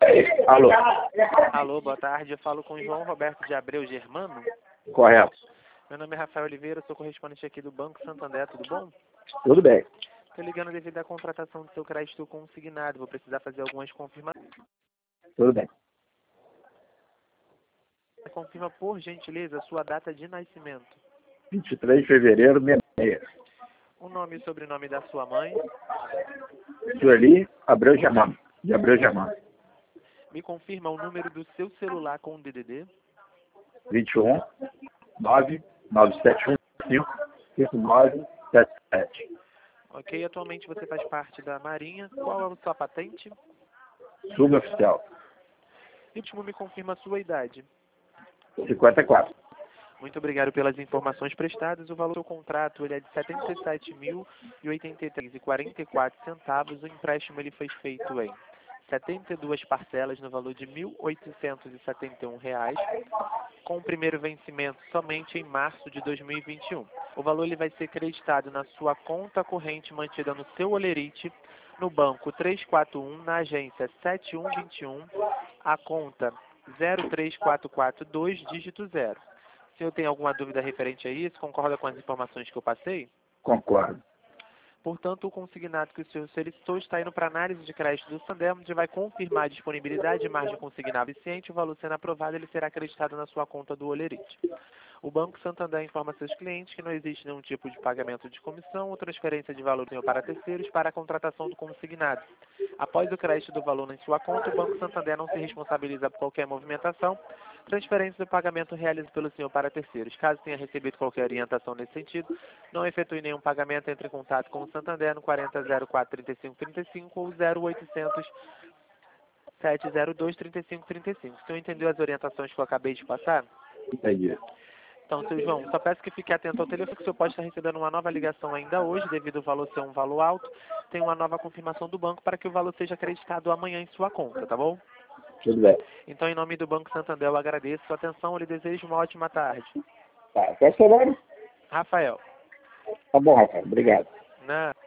Alô? Alô, boa tarde. Eu falo com o João Roberto de Abreu Germano. Correto. Meu nome é Rafael Oliveira, sou correspondente aqui do Banco Santander, tudo bom? Tudo bem. Estou ligando devido à contratação do seu crédito consignado. Vou precisar fazer algumas confirmações. Tudo bem. Confirma, por gentileza, a sua data de nascimento. 23 de fevereiro, 66. O nome e sobrenome da sua mãe. Sueli Abreu Germano. De Abreu Germano. Me confirma o número do seu celular com o DDD. 21 9 9715 5977. Ok, atualmente você faz parte da Marinha. Qual é a sua patente? Suboficial. E último, me confirma a sua idade. 54. Muito obrigado pelas informações prestadas. O valor do contrato ele é de R$ 77.083,44. O empréstimo ele foi feito em 72 parcelas no valor de R$ 1.871, com o primeiro vencimento somente em março de 2021. O valor ele vai ser creditado na sua conta corrente mantida no seu Olerite, no banco 341, na agência 7121, a conta 03442, dígito 0. O senhor tem alguma dúvida referente a isso? Concorda com as informações que eu passei? Concordo. Portanto, o consignado que o senhor solicitou está indo para análise de crédito do Santander, onde vai confirmar a disponibilidade de margem consignável eficiente. O valor sendo aprovado, ele será acreditado na sua conta do Olerite. O Banco Santander informa a seus clientes que não existe nenhum tipo de pagamento de comissão ou transferência de valor do senhor para terceiros para a contratação do consignado. Após o crédito do valor em sua conta, o Banco Santander não se responsabiliza por qualquer movimentação, transferência do pagamento realizado pelo senhor para terceiros. Caso tenha recebido qualquer orientação nesse sentido, não efetue nenhum pagamento, entre em contato com o Santander no 4004-3535 ou 0800 702 3535. O senhor entendeu as orientações que eu acabei de passar? Entendi. Então, seu João, só peço que fique atento ao telefone, que o senhor pode estar recebendo uma nova ligação ainda hoje, devido ao valor ser um valor alto. Tem uma nova confirmação do banco para que o valor seja acreditado amanhã em sua conta, tá bom? Tudo bem. Então, em nome do Banco Santander, eu agradeço a sua atenção e lhe desejo uma ótima tarde. Tá. Qual é o seu nome? Rafael. Tá bom, Rafael. Obrigado. Na